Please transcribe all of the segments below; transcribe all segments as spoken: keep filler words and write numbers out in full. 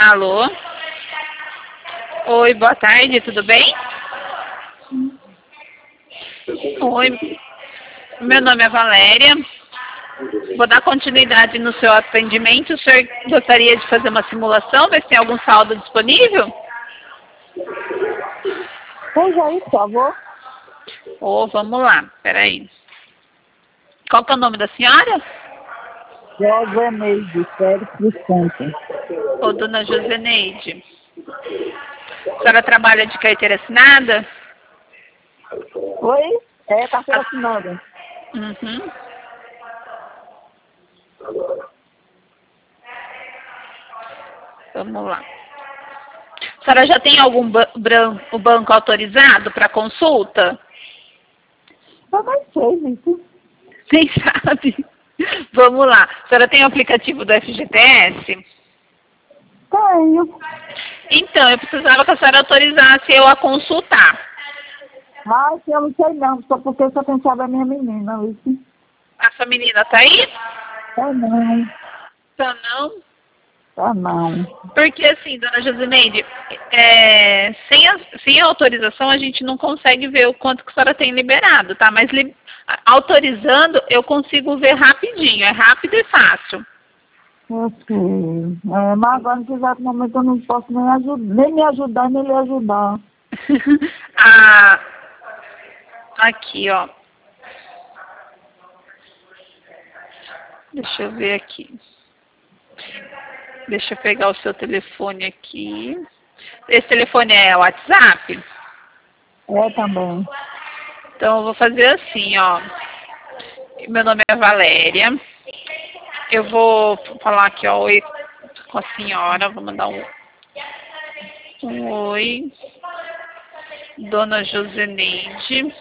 Alô? Oi, boa tarde, tudo bem? Oi, meu nome é Valéria. Vou dar continuidade no seu atendimento. O senhor gostaria de fazer uma simulação, ver se tem algum saldo disponível? Pois aí, por favor. Ô, vamos lá, peraí. Qual que é o nome da senhora? Joseneide, Félix dos Santos. Ô, dona Joseneide. A senhora trabalha de carteira assinada? Oi? É, carteira assinada. Uhum. Vamos lá. A senhora já tem algum ba branco, banco autorizado para consulta? Eu nem sei, gente. Nem sabe. Vamos lá. A senhora tem o aplicativo do F G T S? Tenho. Então, eu precisava que a senhora autorizasse eu a consultar. Mas eu não sei não, só porque só pensava a minha menina, viu? A sua menina tá aí? Tá não. Tá não? Tá não. Porque assim, dona Josineide, é, sem, a, sem a autorização a gente não consegue ver o quanto que a senhora tem liberado, tá? Mas li, autorizando eu consigo ver rapidinho, é rápido e fácil. Eu sei. É, mas agora, nesse exato momento, eu não posso nem, ajudar, nem me ajudar, nem lhe ajudar. ah, aqui, ó. Deixa eu ver aqui. Deixa eu pegar o seu telefone aqui. Esse telefone é WhatsApp? É, também. Então eu vou fazer assim, ó. Meu nome é Valéria. Eu vou falar aqui, ó, oi com a senhora. Vou mandar um, um oi. Dona Joseneide.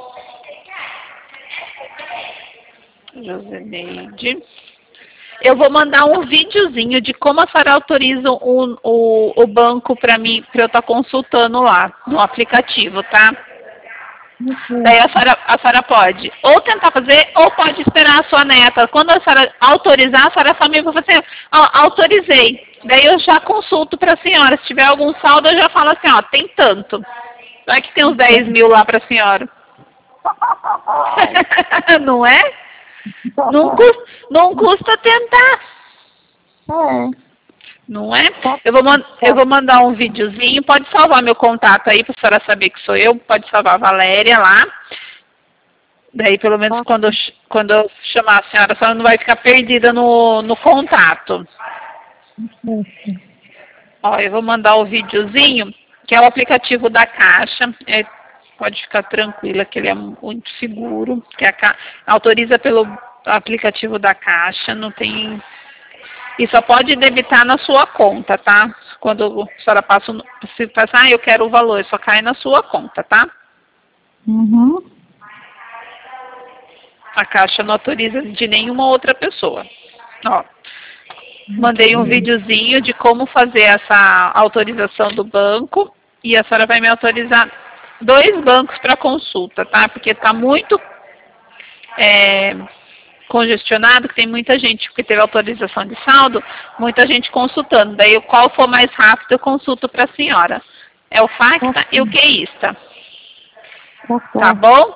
Joseneide. Eu vou mandar um videozinho de como a senhora autoriza o, o, o banco para mim, para eu estar consultando lá no aplicativo, tá? Uhum. Daí a senhora, a senhora pode ou tentar fazer ou pode esperar a sua neta. Quando a senhora autorizar, a senhora só me vai fazer, ó, autorizei. Daí eu já consulto para a senhora. Se tiver algum saldo, eu já falo assim, ó, tem tanto. Vai que tem uns dez mil lá para a senhora. Não é? Não custa, não custa tentar. É. Não é? Eu vou, eu vou mandar um videozinho. Pode salvar meu contato aí para a senhora saber que sou eu. Pode salvar a Valéria lá. Daí, pelo menos, quando eu, quando eu chamar a senhora, a senhora não vai ficar perdida no, no contato. Ó, eu vou mandar o videozinho, que é o aplicativo da Caixa. É, pode ficar tranquila que ele é muito seguro. Que a Ca... autoriza pelo aplicativo da Caixa, não tem... E só pode debitar na sua conta, tá? Quando a senhora passa, se passar, ah, eu quero o valor, só cai na sua conta, tá? Uhum. A Caixa não autoriza de nenhuma outra pessoa. Ó, mandei um videozinho de como fazer essa autorização do banco e a senhora vai me autorizar dois bancos para consulta, tá? Porque tá muito... É, congestionado, que tem muita gente, porque teve autorização de saldo, muita gente consultando. Daí, qual for mais rápido, eu consulto para a senhora. É o Facta e o QIsta. Tá bom?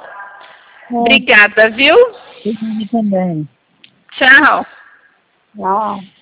Obrigada, viu? Eu também. Tchau. Tchau.